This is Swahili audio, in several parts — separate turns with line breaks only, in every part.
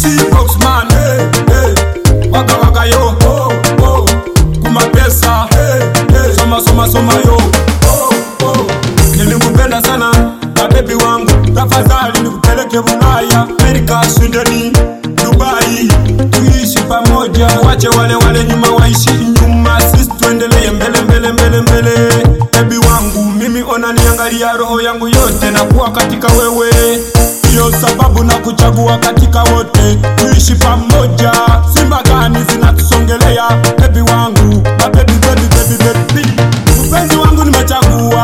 DC Boxman, waka waka yo, kuma pesa, soma yo, nilikupenda sana na baby wangu, tafadhali nikupeleke Bulaya, Amerika, Sweden, Dubai, tuishi pamoja, wache wale nyuma waishi nyuma, sisi tuendelee mbele. Baby wangu, mimi ona niangalia, roho yangu yote na kuwa katika wewe, hiyo sababu na kuchagua katika wote, tuishi pamoja, simba gani zinatusongelea, baby wangu, baby. Mpenzi wangu nimechagua,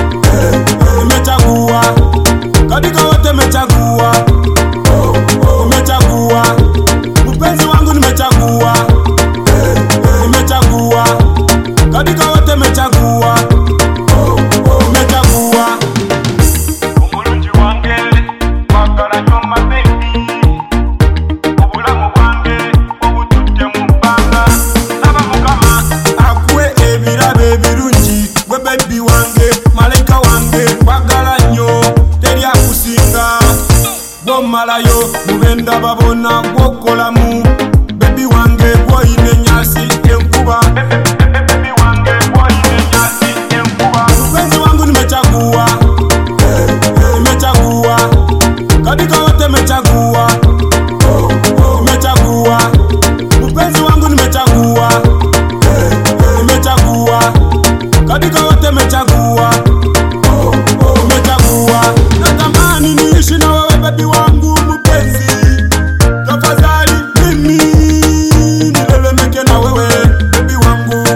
katika wote nimechagua, mpenzi wangu nimechagua, katika wote nimechagua.
Umulungi wange kwagala nyoma baby, obulamu bwange obututte mu bbanga, laba mukama
akuwe ebirabe ebirungi, gwe baby wange, malaika wange, kwagala nnyo teri akusinga, gw'omalayo mubenda babona gw'okolamu, baby wange gw'oyina ennyasi enkuba, mpenzi wangu nimechagua, katika wote nimechagua, mpenzi wangu nimechagua, katika wote nimechagua, natamani niishi na wewe baby wangu mpenzi, tafadhali mimi nilelemeke na wewe baby wangu,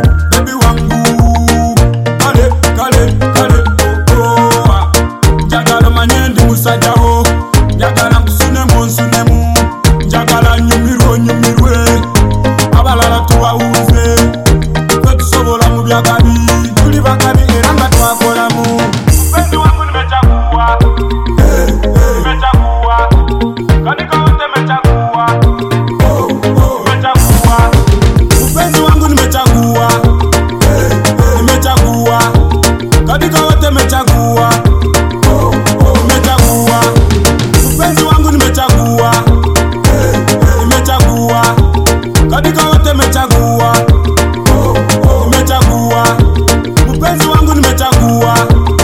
kale njagala manye ndi musajjawo, njagala nsunemu, njagala nyumirwe, abalala tubawuze, twe tusobola mu byakabi, tuli bakabi era nga twakolamu.
mpenzi wangu nimechagua, katika wote nimechagua,
Mpenzi wangu nimechagua, katika wote nimechagua, mpenzi wangu nimechagua, katika wote nimechagua, mpenzi wangu nimechagua,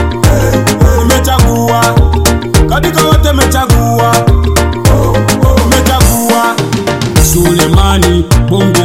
katika wote nimechagua, Sulemani Bongo.